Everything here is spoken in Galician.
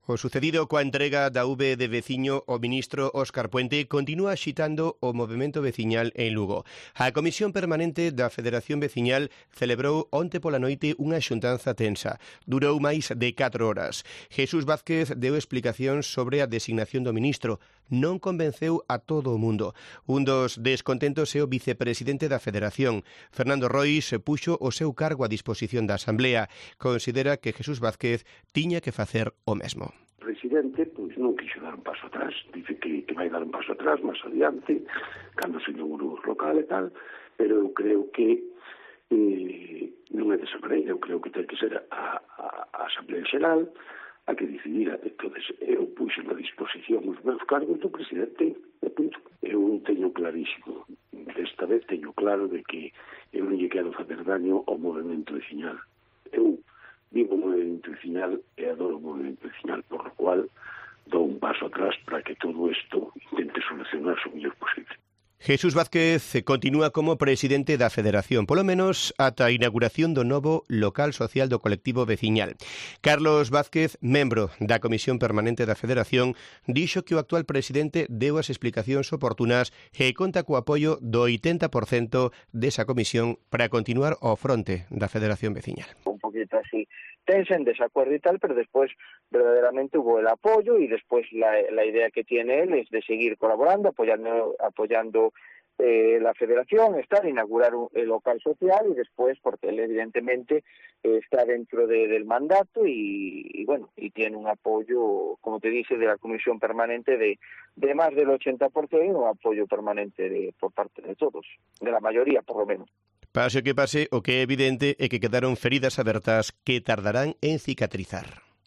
O sucedido coa entrega da V de veciño o ministro Óscar Puente continúa axitando o movemento veciñal en Lugo. A Comisión Permanente da Federación Veciñal celebrou onte pola noite unha xuntanza tensa. Durou máis de 4 horas. Jesús Vázquez deu explicacións sobre a designación do ministro. Non convenceu a todo o mundo. Un dos descontentos é o vicepresidente da Federación. Fernando Rois puxo o seu cargo a disposición da Asamblea. Considera que Jesús Vázquez tiña que facer o mesmo. O presidente non quixo dar un paso atrás, dice que vai dar un paso atrás máis adiante, cando se inaugurou o local e tal, pero eu creo que non é desa maneira, eu creo que ten que ser a Asamblea Xeral a que decidira. Entonces, eu puxo na disposición os meus cargos do presidente, e punto. Eu teño clarísimo, desta vez teño claro de que eu non lle quero facer daño ao movimento veciñal. Eu vivo o movimento veciñal e adoro o movimento veciñal, por lo cual dou un paso atrás para que todo isto intente solucionarse o mellor posible. Jesús Vázquez continúa como presidente da Federación, polo menos ata a inauguración do novo local social do colectivo veciñal. Carlos Vázquez, membro da Comisión Permanente da Federación, dixo que o actual presidente deu as explicacións oportunas e conta co apoio do 80% desa comisión para continuar ao fronte da Federación Veciñal. Un poquito así tensa, en desacuerdo y tal, pero después verdaderamente hubo el apoyo y después la idea que tiene él es de seguir colaborando, apoyando la federación, inaugurar el local social y después, porque él evidentemente está dentro del mandato y bueno, y tiene un apoyo, como te dice, de la Comisión Permanente de más del 80%, un apoyo permanente por parte de todos, de la mayoría por lo menos. Pase o que pase, o que é evidente é que quedaron feridas abertas que tardarán en cicatrizar.